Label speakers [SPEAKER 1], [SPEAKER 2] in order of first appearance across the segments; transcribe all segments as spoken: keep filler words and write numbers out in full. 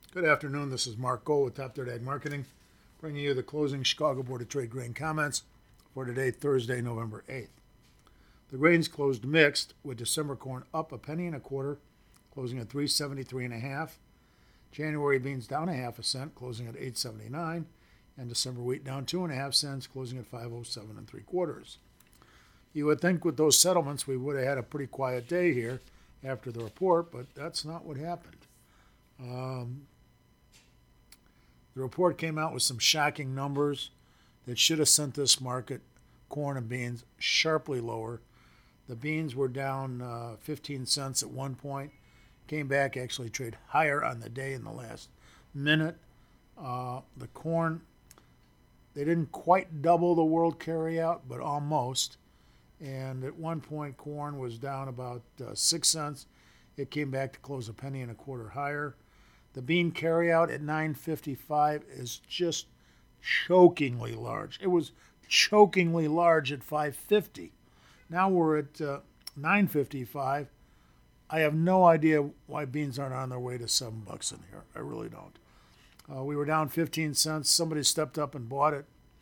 [SPEAKER 1] Good afternoon. This is Mark Gold with Top Third Ag Marketing, bringing you the closing Chicago Board of Trade grain comments for today, Thursday, November eighth. The grains closed mixed, with December corn up a penny and a quarter, closing at three seventy-three and a half. January beans down a half a cent, closing at eight seventy-nine, and December wheat down two and a half cents, closing at five oh seven and three quarters. You would think with those settlements we would have had a pretty quiet day here after the report, but that's not what happened. Um, The report came out with some shocking numbers that should have sent this market, corn and beans, sharply lower. The beans were down uh, fifteen cents at one point, came back, actually trade higher on the day in the last minute. Uh, the corn, they didn't quite double the world carryout, but almost. And at one point, corn was down about uh, six cents. It came back to close a penny and a quarter higher. The bean carryout at nine fifty-five is just chokingly large. It was chokingly large at five fifty. Now we're at uh, nine fifty-five. I have no idea why beans aren't on their way to seven bucks in here. I really don't. Uh, we were down fifteen cents. Somebody stepped up and bought it.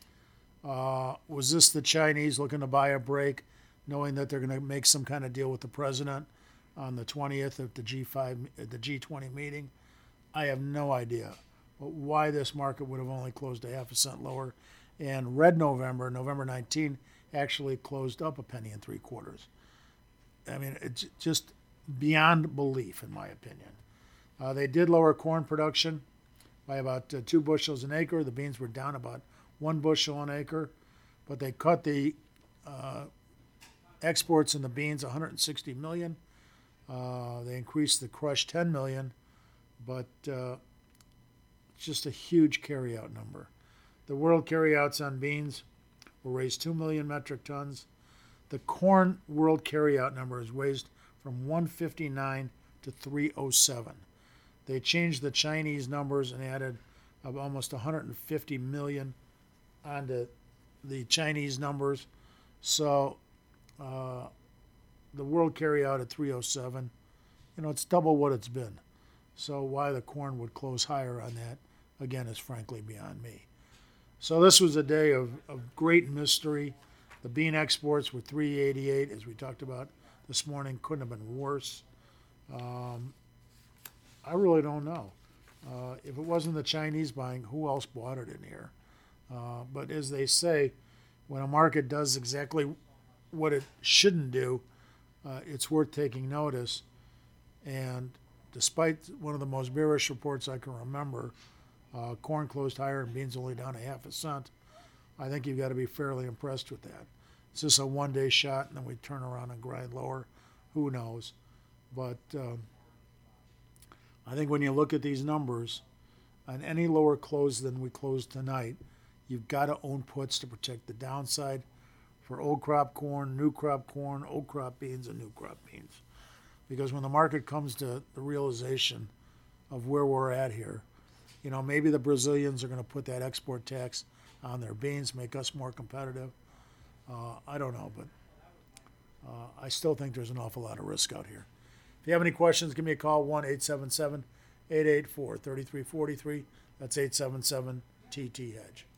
[SPEAKER 1] Uh, was this the Chinese looking to buy a break, knowing that they're going to make some kind of deal with the president on the twentieth at the G five, at the G twenty meeting? I have no idea why this market would have only closed a half a cent lower. And red November, November nineteenth, actually closed up a penny and three quarters. I mean, it's just beyond belief, in my opinion. Uh, they did lower corn production by about uh, two bushels an acre. The beans were down about one bushel an acre, but they cut the uh, exports in the beans one hundred sixty million. Uh, they increased the crush ten million. But uh, it's just a huge carryout number. The world carryouts on beans will raise two million metric tons. The corn world carryout number is raised from one fifty-nine to three oh seven. They changed the Chinese numbers and added almost one hundred fifty million onto the Chinese numbers. So uh, the world carryout at three oh seven, you know, it's double what it's been. So why the corn would close higher on that, again, is frankly beyond me. So this was a day of, of great mystery. The bean exports were three eighty-eight, as we talked about this morning. Couldn't have been worse. Um, I really don't know. Uh, if it wasn't the Chinese buying, who else bought it in here? Uh, but as they say, when a market does exactly what it shouldn't do, uh, it's worth taking notice. And despite one of the most bearish reports I can remember, uh, corn closed higher and beans only down a half a cent. I think you've got to be fairly impressed with that. It's just a one-day shot, and then we turn around and grind lower. Who knows? But um, I think when you look at these numbers, on any lower close than we closed tonight, you've got to own puts to protect the downside for old crop corn, new crop corn, old crop beans, and new crop beans. Because when the market comes to the realization of where we're at here, you know, maybe the Brazilians are going to put that export tax on their beans, make us more competitive. Uh, I don't know, but uh, I still think there's an awful lot of risk out here. If you have any questions, give me a call, one eight seven seven, eight eight four, three three four three. That's eight seven seven T T Hedge.